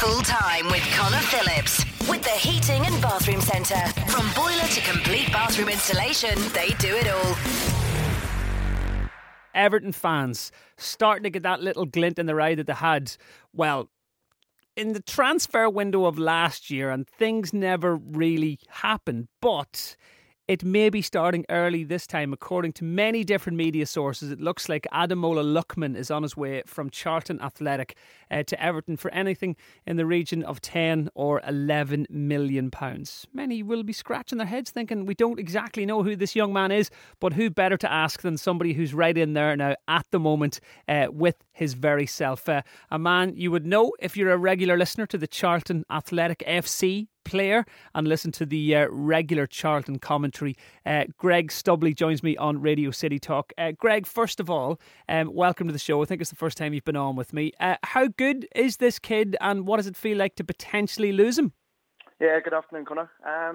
Full time with Connor Phillips. With the Heating and Bathroom Centre. From boiler to complete bathroom installation, they do it all. Everton fans starting to get that little glint in their eye that they had, well, in the transfer window of last year, and things never really happened, but it may be starting early this time. According to many different media sources, it looks like Ademola Lookman is on his way from Charlton Athletic to Everton for anything in the region of 10 or 11 million pounds. Many will be scratching their heads thinking, we don't exactly know who this young man is, but who better to ask than somebody who's right in there now at the moment with his very self. A man you would know if you're a regular listener to the Charlton Athletic FC player and listen to the regular Charlton commentary. Greg Stubley joins me on Radio City Talk. Greg, first of all, welcome to the show. I think it's the first time you've been on with me. How good is this kid, and what does it feel like to potentially lose him? Yeah, good afternoon, Connor.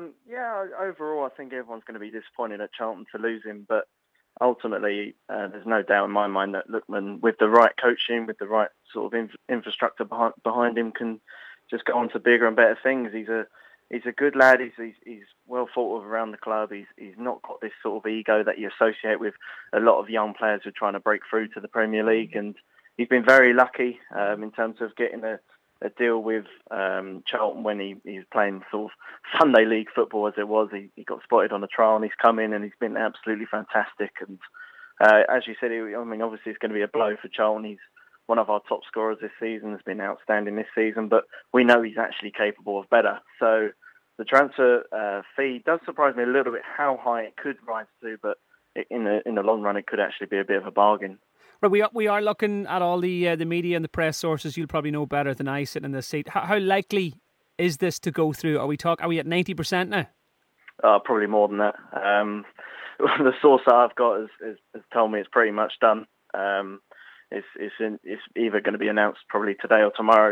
Overall, I think everyone's going to be disappointed at Charlton to lose him, but ultimately, there's no doubt in my mind that Lookman, with the right coaching, with the right sort of infrastructure behind him, can just go on to bigger and better things. He's a good lad. He's well thought of around the club. He's not got this sort of ego that you associate with a lot of young players who are trying to break through to the Premier League. And he's been very lucky in terms of getting a deal with Charlton when he was playing sort of Sunday League football as it was. He got spotted on a trial and he's come in and he's been absolutely fantastic. And as you said, obviously it's going to be a blow for Charlton. He's one of our top scorers this season, has been outstanding this season, but we know he's actually capable of better. So the transfer fee does surprise me a little bit how high it could rise to, but in the long run, it could actually be a bit of a bargain. Right, we are looking at all the media and the press sources. You'll probably know better than I sitting in this seat. How likely is this to go through? Are we at 90% now? Probably more than that. The source that I've got has told me it's pretty much done. It's either going to be announced probably today or tomorrow.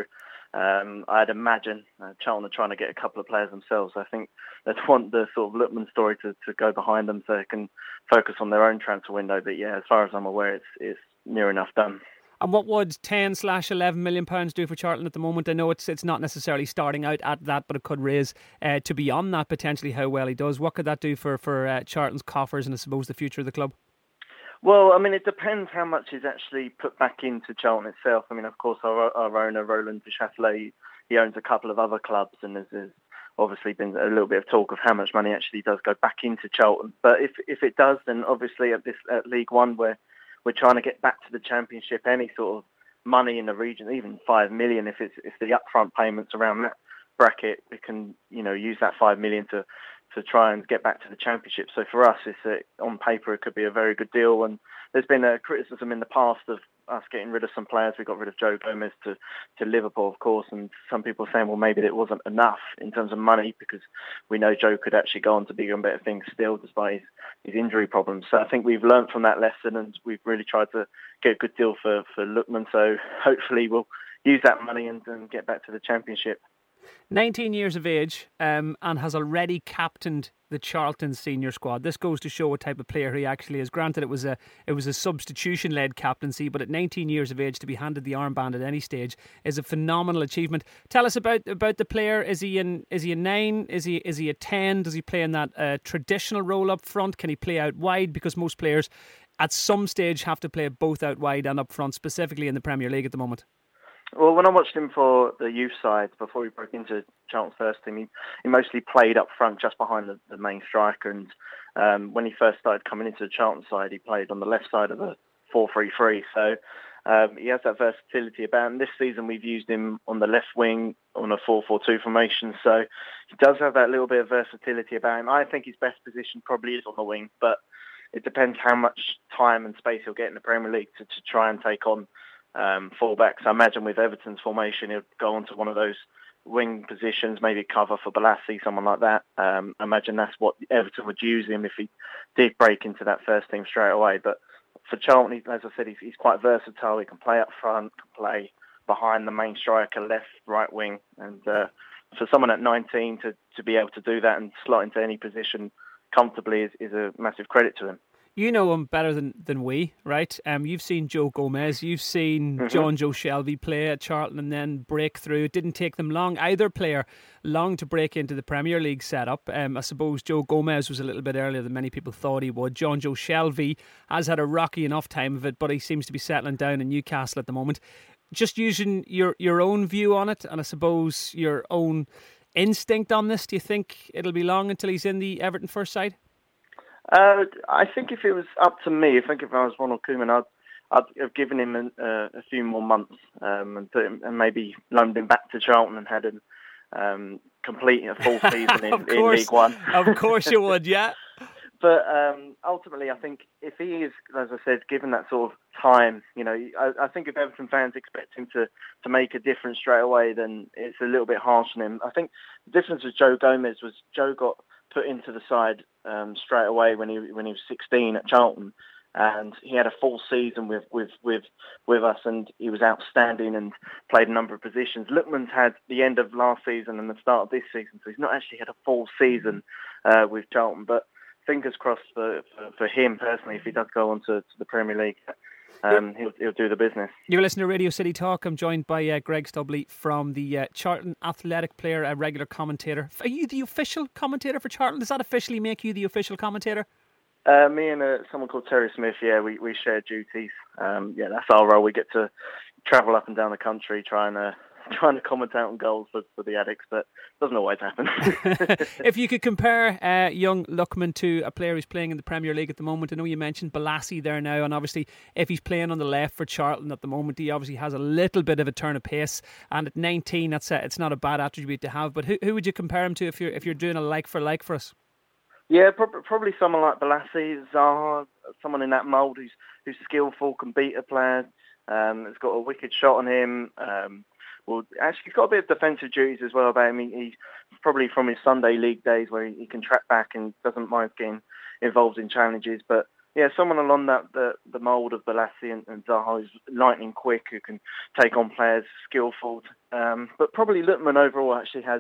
I'd imagine Charlton are trying to get a couple of players themselves. I think they want the sort of Lookman story to go behind them so they can focus on their own transfer window. But yeah, as far as I'm aware, it's near enough done. And what would 10/11 million pounds do for Charlton at the moment? I know it's not necessarily starting out at that, but it could raise to beyond that potentially how well he does. What could that do for Charlton's coffers and I suppose the future of the club? Well, it depends how much is actually put back into Charlton itself. Of course, our owner, Roland Duchâtelet, he owns a couple of other clubs, and there's obviously been a little bit of talk of how much money actually does go back into Charlton. But if it does, then obviously at League One, where we're trying to get back to the Championship, any sort of money in the region, even 5 million, if the upfront payments around that bracket, we can use that 5 million to try and get back to the Championship. So for us, on paper, it could be a very good deal. And there's been a criticism in the past of us getting rid of some players. We got rid of Joe Gomez to Liverpool, of course, and some people saying, well, maybe it wasn't enough in terms of money because we know Joe could actually go on to bigger and better things still despite his injury problems. So I think we've learned from that lesson and we've really tried to get a good deal for Lookman. So hopefully we'll use that money and get back to the Championship. 19 years of age and has already captained the Charlton senior squad. This goes to show what type of player he actually is. Granted, it was a substitution-led captaincy, but at 19 years of age to be handed the armband at any stage is a phenomenal achievement. Tell us about the player. Is he a 9? Is he a 10? Does he play in that traditional role up front? Can he play out wide? Because most players at some stage have to play both out wide and up front, specifically in the Premier League at the moment. Well, when I watched him for the youth side before he broke into Charlton's first team, he mostly played up front just behind the main striker. And when he first started coming into the Charlton side, he played on the left side of the 4-3-3. So he has that versatility about him. This season we've used him on the left wing on a 4-4-2 formation. So he does have that little bit of versatility about him. I think his best position probably is on the wing, but it depends how much time and space he'll get in the Premier League to try and take on fullbacks. I imagine with Everton's formation, he'll go onto one of those wing positions, maybe cover for Balassi, someone like that. I imagine that's what Everton would use him if he did break into that first team straight away. But for Charlton, as I said, he's quite versatile. He can play up front, can play behind the main striker, left, right wing. And for someone at 19 to be able to do that and slot into any position comfortably is a massive credit to him. You know him better than we, right? You've seen Joe Gomez, you've seen John Joe Shelby play at Charlton and then break through. It didn't take them long, either player, long to break into the Premier League setup. I suppose Joe Gomez was a little bit earlier than many people thought he would. John Joe Shelby has had a rocky enough time of it, but he seems to be settling down in Newcastle at the moment. Just using your own view on it, and I suppose your own instinct on this, do you think it'll be long until he's in the Everton first side? I think if it was up to me, if I was Ronald Koeman, I'd have given him a few more months and maybe loaned him back to Charlton and had him complete a full season in League One. Of course you would, yeah. But ultimately, I think if he is, as I said, given that sort of time, I think if Everton fans expect him to make a difference straight away, then it's a little bit harsh on him. I think the difference with Joe Gomez was Joe got put into the side straight away when he was 16 at Charlton, and he had a full season with us, and he was outstanding and played a number of positions. Lookman's had the end of last season and the start of this season, so he's not actually had a full season with Charlton. But fingers crossed for him personally, if he does go on to the Premier League. He'll do the business. You're listening to Radio City Talk. I'm joined by Greg Stubley from the Charlton Athletic Player, a regular commentator. Are you the official commentator for Charlton? Does that officially make you the official commentator? Me and someone called Terry Smith, we share duties. That's our role. We get to travel up and down the country trying to commentate on goals for the Addicts, but it doesn't always happen. If you could compare young Lookman to a player who's playing in the Premier League at the moment, I know you mentioned Balassi there now, and obviously if he's playing on the left for Charlton at the moment, he obviously has a little bit of a turn of pace, and at 19 it's not a bad attribute to have. But who would you compare him to if you're doing a like for like for us? Yeah, probably someone like Balassi, Zaha, someone in that mould who's skillful, can beat a player, has got a wicked shot on him. Well, actually, he's got a bit of defensive duties as well about him. He's probably from his Sunday League days where he can track back and doesn't mind getting involved in challenges. But yeah, someone along the mould of Balassi and Zaha who's lightning quick, who can take on players, skillful. But probably Lookman overall actually has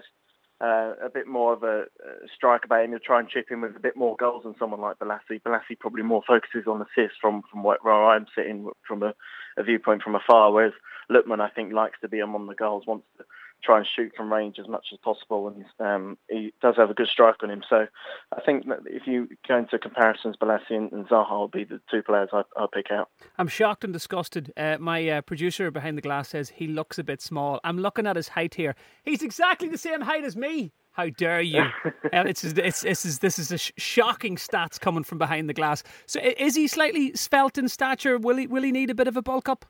a bit more of a strike about him. He'll try and chip in with a bit more goals than someone like Balassi. Balassi probably more focuses on assists from where I'm sitting from a viewpoint from afar, whereas Lookman, I think, likes to be among the goals, wants to try and shoot from range as much as possible, and he does have a good strike on him. So I think that if you go into comparisons, Balassi and Zaha will be the two players I'll pick out. I'm shocked and disgusted. My producer behind the glass says he looks a bit small. I'm looking at his height here. He's exactly the same height as me. How dare you? This is a shocking stats coming from behind the glass. So is he slightly svelte in stature? Will he need a bit of a bulk up?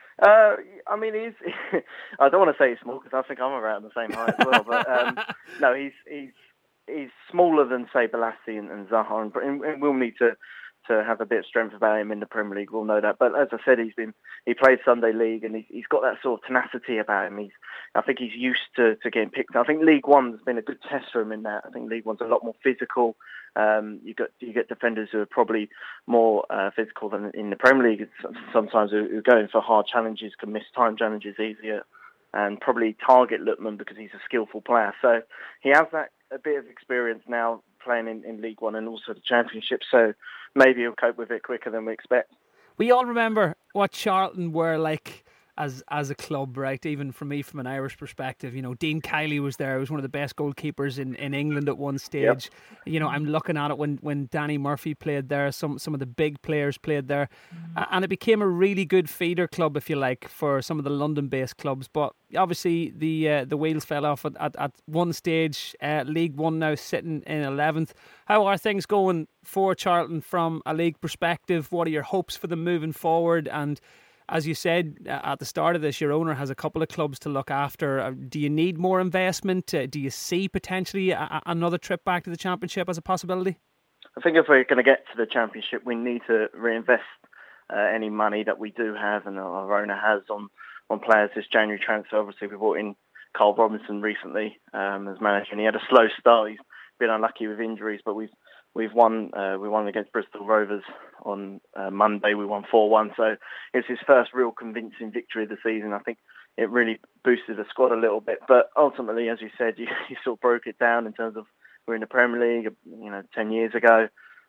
I mean, he's. I don't want to say he's small because I think I'm around the same height as well. But no, he's smaller than say Balassi and Zaha, and we'll need to have a bit of strength about him in the Premier League. We'll know that. But as I said, he played Sunday League and he's got that sort of tenacity about him. I think he's used to getting picked. I think League One's been a good test for him in that. I think League One's a lot more physical. You get defenders who are probably more physical than in the Premier League. Sometimes who go in for hard challenges, can miss time challenges easier, and probably target Lookman because he's a skillful player. So he has a bit of experience now playing in League One and also the Championship. So maybe he'll cope with it quicker than we expect. We all remember what Charlton were like as a club, right? Even for me, from an Irish perspective, Dean Kiley was there. He was one of the best goalkeepers in England at one stage. Yep. I'm looking at it when Danny Murphy played there. Some of the big players played there, and it became a really good feeder club, if you like, for some of the London-based clubs. But obviously, the wheels fell off at one stage. League One now sitting in 11th. How are things going for Charlton from a league perspective? What are your hopes for them moving forward? And as you said at the start of this, your owner has a couple of clubs to look after. Do you need more investment? Do you see potentially another trip back to the Championship as a possibility? I think if we're going to get to the Championship, we need to reinvest any money that we do have and our owner has on players. This January transfer, obviously, we brought in Carl Robinson recently as manager, and he had a slow start. He's been unlucky with injuries, but we've won. We won against Bristol Rovers on Monday. We won 4-1. So it's his first real convincing victory of the season. I think it really boosted the squad a little bit. But ultimately, as you said, you sort of broke it down in terms of we're in the Premier League, 10 years ago.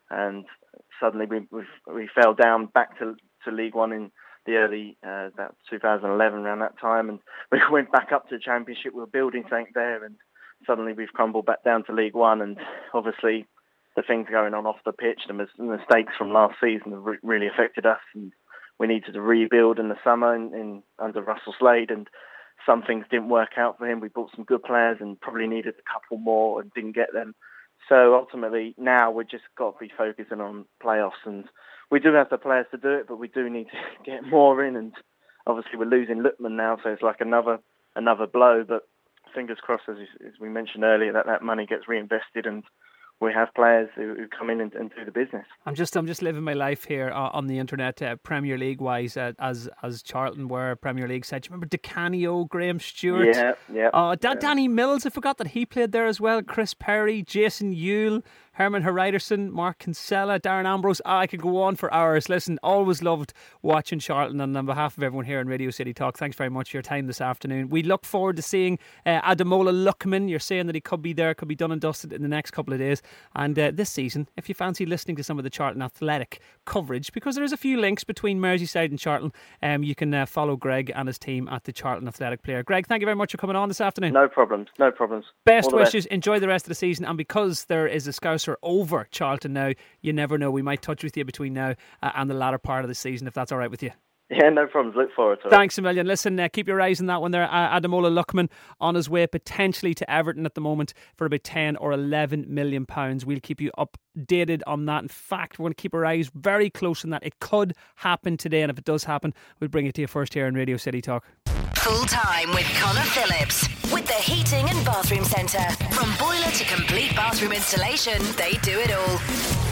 and suddenly we fell down back to League One in the early about 2011, around that time, and we went back up to the Championship. We were building something there, and suddenly we've crumbled back down to League One, and obviously the things going on off the pitch, the mistakes from last season have really affected us, and we needed to rebuild in the summer under Russell Slade, and some things didn't work out for him. We bought some good players and probably needed a couple more and didn't get them. So ultimately now we've just got to be focusing on playoffs, and we do have the players to do it, but we do need to get more in, and obviously we're losing Lukman now, so it's like another blow, but fingers crossed, as we mentioned earlier, that money gets reinvested and we have players who come in and do the business. I'm just living my life here on the internet, Premier League wise, as Charlton were Premier League side. Do you remember Di Canio, Graham Stewart? Yeah. Danny Mills, I forgot that he played there as well. Chris Perry, Jason Yule, Herman Hreiderson, Mark Kinsella, Darren Ambrose. I could go on for hours. Listen, always loved watching Charlton, and on behalf of everyone here on Radio City Talk, thanks very much for your time this afternoon. We look forward to seeing Ademola Lookman. You're saying that he could be there, could be done and dusted in the next couple of days. And this season, if you fancy listening to some of the Charlton Athletic coverage, because there is a few links between Merseyside and Charlton, you can follow Greg and his team at the Charlton Athletic Player. Greg, thank you very much for coming on this afternoon. No problems. Best wishes. Enjoy the rest of the season. And because there is a Scouser over Charlton now, you never know. We might touch with you between now and the latter part of the season, if that's all right with you. Yeah, no problems. Look forward to it. Thanks a million. Listen, keep your eyes on that one there. Ademola Lookman on his way potentially to Everton at the moment for about 10 or 11 million pounds. We'll keep you updated on that. In fact, we're going to keep our eyes very close on that. It could happen today, and if it does happen, we'll bring it to you first here on Radio City Talk. Full time with Connor Phillips with the Heating and Bathroom Centre. From boiler to complete bathroom installation, they do it all.